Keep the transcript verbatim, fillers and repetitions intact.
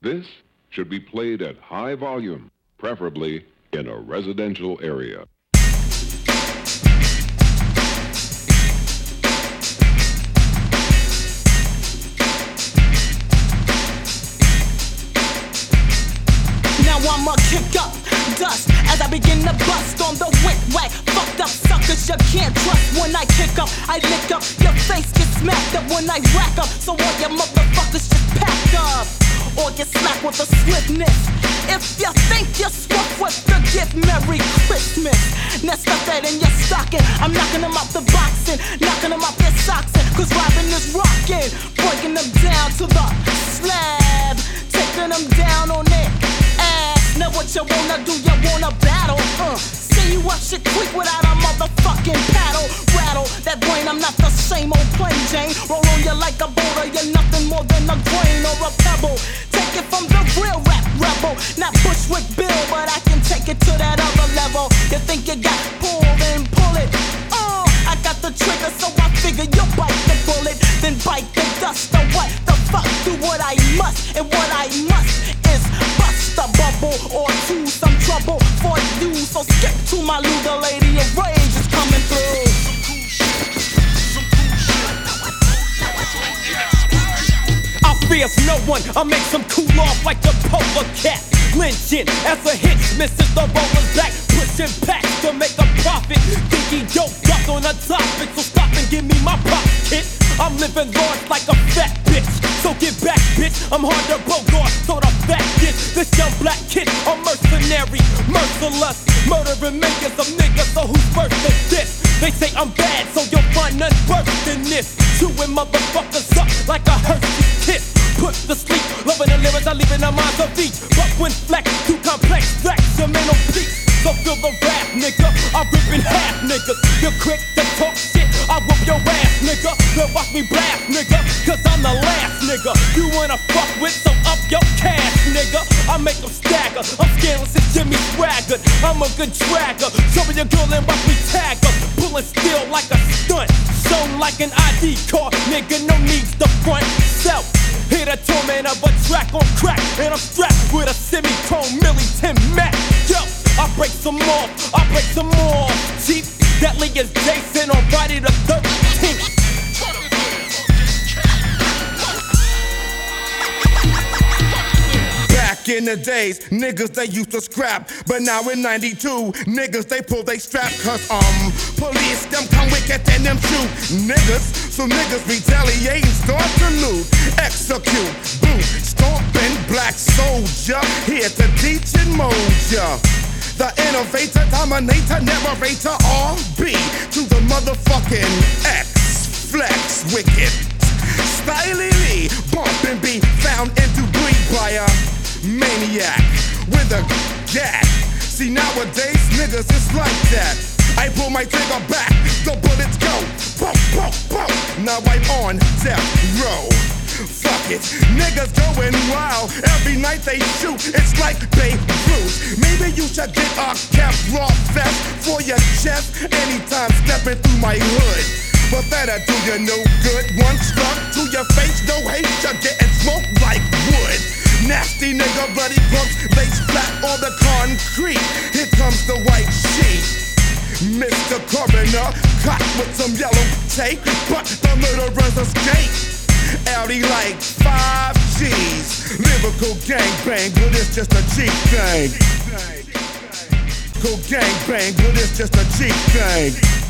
This should be played at high volume, preferably in a residential area. Now I'ma kick up dust as I begin to bust on the wick whack. Fucked up suckers you can't trust. When I kick up, I lick up. Your face gets smacked up when I rack up. So all your motherfuckers just pack up, or get slapped with a swiftness. If you think you're swift with the gift, Merry Christmas. Now stuff that in your stocking. I'm knocking them out the boxing, knocking them out their socks in. Cause Robin is rocking, breaking them down to the slab, taking them down on it. Now what you wanna do, you wanna battle, uh See you up shit quick without a motherfucking paddle. Rattle that brain, I'm not the same old plain Jane. Roll on you like a boulder, you're nothing more than a grain or a pebble. Take it from the real rap rebel. Not Bushwick Bill, but I can take it to that other level. You think you got pull, then pull it. Uh, I got the trigger, so I figure you'll bite the bullet, then bite the dust. Or what the fuck, do what I must, and what I must is bust a bubble or to some trouble for you. So skip to my Luda, lady of rage is coming through. I fears no one, I make some cool off like the polar cat. Lynching as a hit, misses the roller's back, pushing back to make a profit. Thinking dope up on a topic, so stop and give me my pop kit. I'm living large like a fat bitch, so get back, bitch. I'm hard to bogart, so the fact is this young black kid, a mercenary, merciless, murdering millions of niggas. So who's first is this? They say I'm bad, so you'll find none worse than this. Chewing motherfuckers up like a Hershey's kiss. Put to sleep, loving the lyrics, I leave in the minds of each. But when flex, too complex, flex your mental peace. So feel the rap, nigga, I rip in half, niggas. You're quick to talk shit, I whoop your ass, nigga. Then watch me blast, nigga, cause I'm the last, nigga you wanna fuck with, so up your cash, nigga. I make them stagger, I'm scandalous as Jimmy Swaggart. I'm a good dragger, show me your girl and watch me tag her. Pulling steel like a stunt, shown like an I D card, nigga, no needs to front self. Hit a torment of a track on crack, and I'm strapped with a semi-chrome Millington Mac. Yo, I break some more, I break some more. Chief, deadly as Jason on Friday the thirteenth. Back in the days, niggas they used to scrap, but now in ninety-two, niggas they pull they strap. Cause um, police them come wicked and them shoot niggas. So niggas retaliate and start to loot, execute, boot, stomping black soldier, here to teach and mold ya. The innovator, dominator, narrator, R B to the motherfucking X, flex, wicked. Stylily, bump and be found in debris by a maniac with a gat. See nowadays, niggas is like that. I pull my trigger back, the bullets go, boom, boom, boom. Now I'm on death row. Fuck it, niggas going wild. Every night they shoot, it's like Beirut. Maybe you should get a Kevlar vest for your chest anytime stepping through my hood. But that'll do you no good. One struck to your face, no hate, you're getting smoked like wood. Nasty nigga, bloody punks, lace flat on the concrete. Here comes the white sheet. Mister Coroner, caught with some yellow tape, but the murderers escape. Audi like five G's. Lyrical gangbang, but it's just a cheap thing. Lyrical gangbang, but it's just a cheap thing.